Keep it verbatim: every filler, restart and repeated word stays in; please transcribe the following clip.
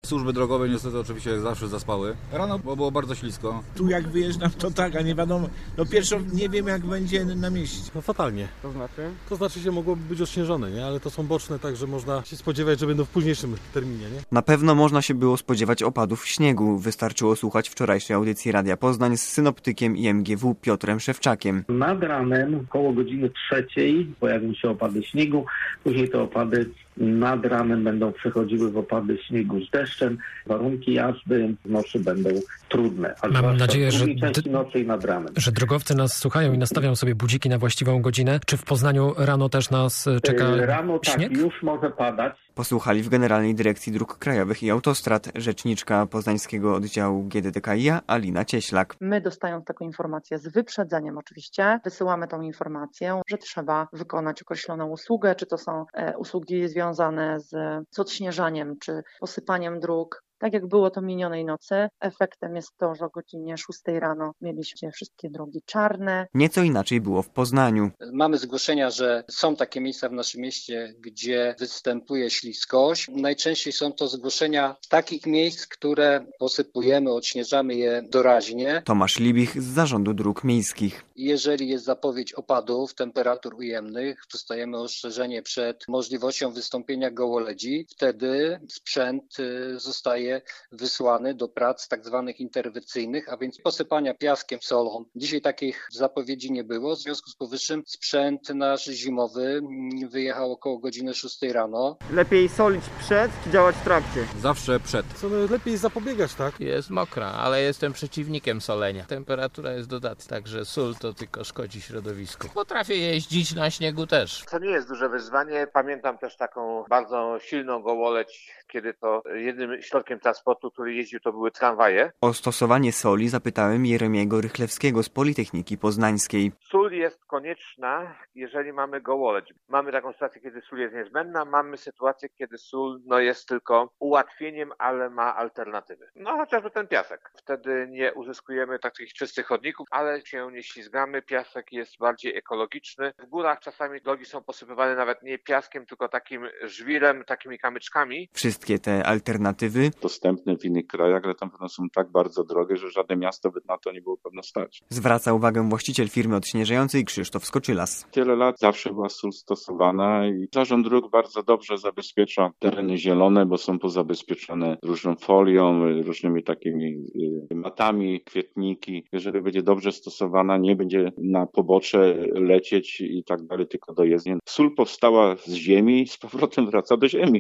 Służby drogowe niestety oczywiście jak zawsze zaspały. Rano było bardzo ślisko. Tu jak wyjeżdżam to tak, a nie wiadomo, no pierwszą nie wiem jak będzie na mieście. No fatalnie. To znaczy? To znaczy się mogłoby być odśnieżone, nie? Ale to są boczne, także można się spodziewać, że będą w późniejszym terminie, nie? Na pewno można się było spodziewać opadów śniegu. Wystarczyło słuchać wczorajszej audycji Radia Poznań z synoptykiem I M G W Piotrem Szewczakiem. Nad ranem około godziny trzeciej pojawią się opady śniegu, później te opady nad ranem będą przechodziły w opady śniegu z deszczem. Warunki jazdy w nocy będą trudne. A Mam nadzieję, że, części nocy i nad ranem. że drogowcy nas słuchają i nastawią sobie budziki na właściwą godzinę. Czy w Poznaniu rano też nas czeka Rano śnieg? tak, już może padać. Posłuchali w Generalnej Dyrekcji Dróg Krajowych i Autostrad rzeczniczka poznańskiego oddziału G D D K I A Alina Cieślak. My, dostając taką informację z wyprzedzeniem oczywiście, wysyłamy tą informację, że trzeba wykonać określoną usługę, czy to są e, usługi związane z, z odśnieżaniem, czy posypaniem dróg. Tak jak było to minionej nocy, efektem jest to, że o godzinie szóstej rano mieliśmy wszystkie drogi czarne. Nieco inaczej było w Poznaniu. Mamy zgłoszenia, że są takie miejsca w naszym mieście, gdzie występuje śliskość. Najczęściej są to zgłoszenia takich miejsc, które posypujemy, odśnieżamy je doraźnie. Tomasz Libich z Zarządu Dróg Miejskich. Jeżeli jest zapowiedź opadów, temperatur ujemnych, dostajemy ostrzeżenie przed możliwością wystąpienia gołoledzi. Wtedy sprzęt zostaje wysłany do prac tak zwanych interwencyjnych, a więc posypania piaskiem, solą. Dzisiaj takich zapowiedzi nie było, w związku z powyższym sprzęt nasz zimowy wyjechał około godziny szóstej rano. Lepiej solić przed, czy działać w trakcie? Zawsze przed. Co no, lepiej zapobiegać, tak? Jest mokra, ale jestem przeciwnikiem solenia. Temperatura jest dodatnia, także sól to tylko szkodzi środowisku. Potrafię jeździć na śniegu też. To nie jest duże wyzwanie. Pamiętam też taką bardzo silną gołoleć, kiedy to jednym środkiem transportu, który jeździł, to były tramwaje. O stosowanie soli zapytałem Jeremiego Rychlewskiego z Politechniki Poznańskiej. Sól jest konieczna, jeżeli mamy gołoleć. Mamy taką sytuację, kiedy sól jest niezbędna, mamy sytuację, kiedy sól no, jest tylko ułatwieniem, ale ma alternatywy. No chociażby ten piasek. Wtedy nie uzyskujemy takich czystych chodników, ale się nie ślizgamy. Piasek jest bardziej ekologiczny. W górach czasami drogi są posypywane nawet nie piaskiem, tylko takim żwirem, takimi kamyczkami. Wszystkie te alternatywy dostępne w innych krajach, ale tam pewno są tak bardzo drogie, że żadne miasto by na to nie było pewno stać. Zwraca uwagę właściciel firmy odśnieżającej Krzysztof Skoczylas. Tyle lat zawsze była sól stosowana i Zarząd Dróg bardzo dobrze zabezpiecza tereny zielone, bo są pozabezpieczone różną folią, różnymi takimi matami, kwietniki. Jeżeli będzie dobrze stosowana, nie będzie na pobocze lecieć i tak dalej, tylko do jezdni. Sól powstała z ziemi i z powrotem wraca do ziemi.